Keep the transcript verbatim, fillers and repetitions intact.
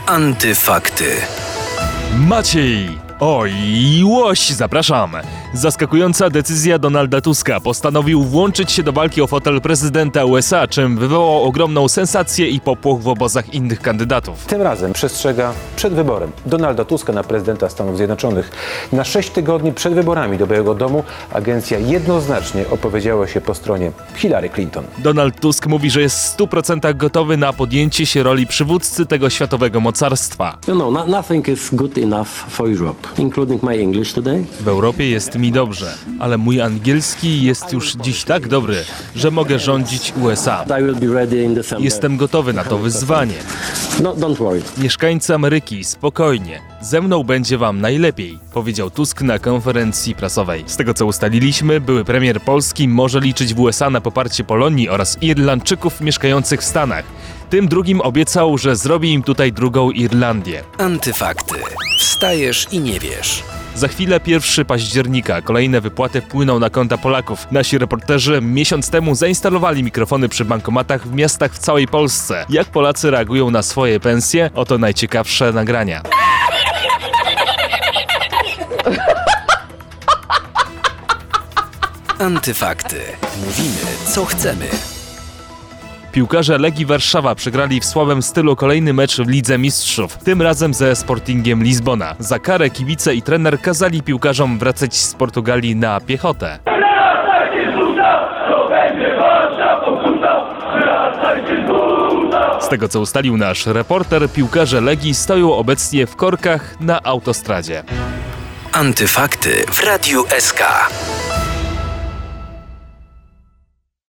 Antyfakty. Maciej! Oj, łoś, zapraszam! Zaskakująca decyzja Donalda Tuska. Postanowił włączyć się do walki o fotel prezydenta U S A, czym wywołał ogromną sensację i popłoch w obozach innych kandydatów. Tym razem przestrzega przed wyborem Donalda Tuska na prezydenta Stanów Zjednoczonych. Na sześć tygodni przed wyborami do Białego Domu agencja jednoznacznie opowiedziała się po stronie Hillary Clinton. Donald Tusk mówi, że jest w stu procentach gotowy na podjęcie się roli przywódcy tego światowego mocarstwa. You know, no, nothing is good enough for Europe, including my English today. W Europie jest mi dobrze, ale mój angielski jest już dziś tak dobry, że mogę rządzić U S A. I will be ready in December. Jestem gotowy na to wyzwanie. No, don't worry. Mieszkańcy Ameryki, spokojnie. Ze mną będzie wam najlepiej, powiedział Tusk na konferencji prasowej. Z tego co ustaliliśmy, były premier Polski może liczyć w U S A na poparcie Polonii oraz Irlandczyków mieszkających w Stanach. Tym drugim obiecał, że zrobi im tutaj drugą Irlandię. Antyfakty. Wstajesz i nie wiesz. Za chwilę pierwszego października kolejne wypłaty wpłyną na konta Polaków. Nasi reporterzy miesiąc temu zainstalowali mikrofony przy bankomatach w miastach w całej Polsce. Jak Polacy reagują na swoje pensje? Oto najciekawsze nagrania. Antyfakty. Mówimy, co chcemy. Piłkarze Legii Warszawa przegrali w słabym stylu kolejny mecz w Lidze Mistrzów, tym razem ze Sportingiem Lizbona. Za karę kibice i trener kazali piłkarzom wracać z Portugalii na piechotę. Z tego co ustalił nasz reporter, piłkarze Legii stoją obecnie w korkach na autostradzie. Antyfakty w Radiu S K.